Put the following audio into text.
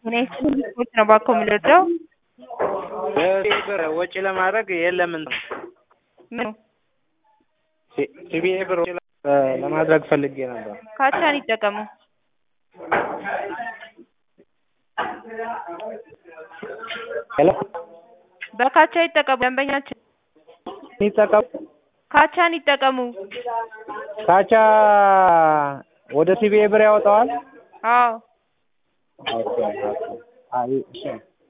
እኔ ስፖርት ነው ባኮ የምልወደው። ብር ወጪ ለማድረግ የለም እንትን ምን ሲቢኢ ብር ለማድረግ ፈልጌ ነበር። ካቻን ይጠቀሙ። ሄሎ በካቻ ይጠቀሙ ደንበኛችን ይጠቀሙ። ካቻን ይጠቀሙ። ካቻ ወደ ሲቢኢ ብር ያወጣዋል? አዎ ኦኬ ኦኬ። አይ እሺ